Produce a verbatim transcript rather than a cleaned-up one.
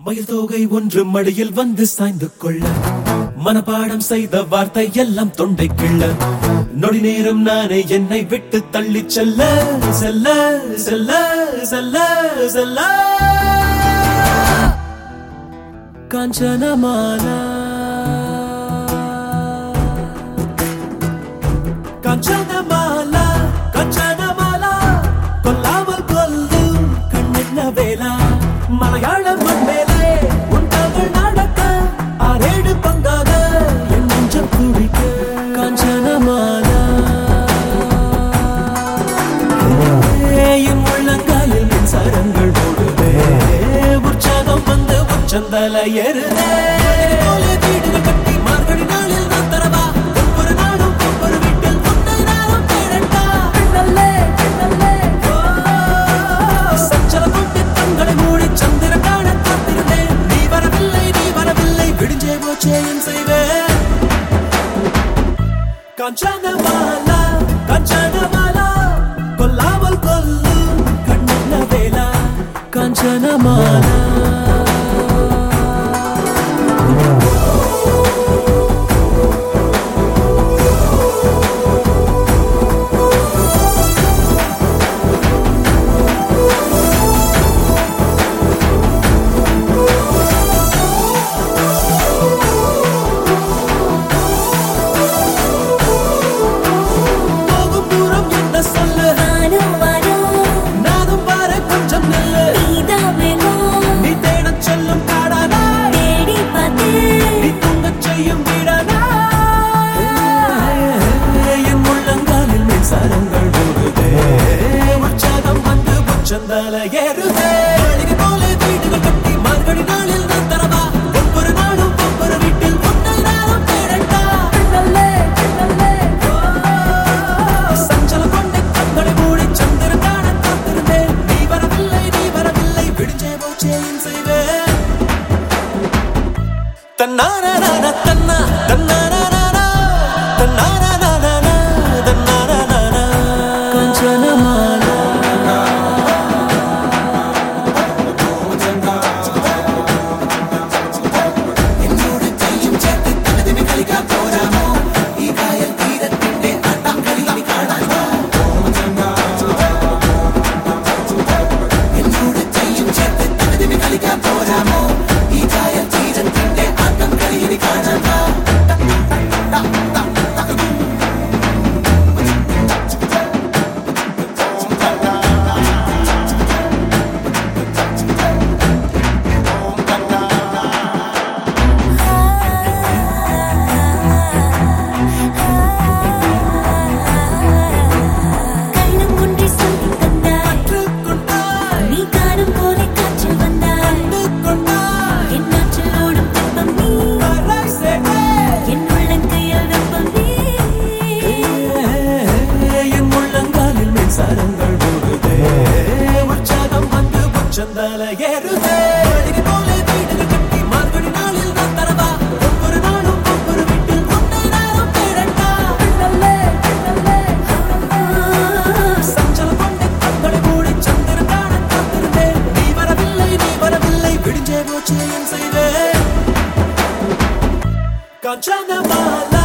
மயில் தோகை ஒன்று மடியில் வந்து சாய்ந்து கொள்ள மனப்பாடம் செய்த வார்த்தை எல்லாம் தொண்டை கிள்ள நொடி நேரம் நானே என்னை விட்டு தள்ளி செல்ல செல்ல செல்ல செல்ல செல்ல காஞ்சனமாலா காஞ்சனமாலா காஞ்சனமாலா கொல்லாமல் கொல்லும் கண்ணென்ன வேலா மலையாளம் மண்மேலே உன் தமிழ் நடக்க ஆறேடு பங்காக என் நெஞ்சம் துடிக்க காஞ்சனமாலா என் உள்ளங்காலில் மின்சாரங்கள் ஓடுதே உற்சாகம் வந்து உச்சந்தலை ஏறுதே வீடுகள் கட்டி மார்கழி நாளில் நான் தரவா ஒவ்வொரு நாடும் ஒவ்வொரு வீட்டில் முன்னை நாளும் தேடட்டா பெண்ணல்லே பெண்ணல்லே சஞ்சல கொண்டு கண்களை மூடி சந்திர காண காத்திருந்தேன் நீ வரவில்லை நீ வரவில்லை விடிஞ்சே போச்சே என் செய்வேன் காஞ்சனமாலா காஞ்சனமாலா கொல்லாமல் கொல்லும் கண்ணென்ன வேலா காஞ்சனமாலா சந்தல ஏறுதே மாளிகை போல வீடுகள் கட்டி மார்கழி நாளில் நான் தரவா ஒவ்வொரு நாடும் ஒவ்வொரு வீட்டில் முன்னை நாளும் தேடட்டா பெண்ணல்லே பெண்ணல்லே சஞ்சல கொண்டு கண்களை மூடி சந்திர காண காத்திருந்தேன் நீ வரவில்லை நீ வரவில்லை விடிஞ்சே போச்சே என் செய்வேன் தன்னான தன்னா தன்னான தன்னான தன்னான காஞ்சனமாலா சந்தல ஏறுதே மாளிகை போல வீடுகள் கட்டி மார்கழி நாளில் நான் தரவா ஒவ்வொரு நாடும் ஒவ்வொரு வீட்டில் முன்னை நாளும் தேடட்டா பெண்ணல்லே பெண்ணல்லே சஞ்சல கொண்டு கண்களை மூடி சந்திர காண காத்திருந்தேன் நீ வரவில்லை நீ வரவில்லை விடிஞ்சே போச்சே என் செய்வேன் காஞ்சனமாலா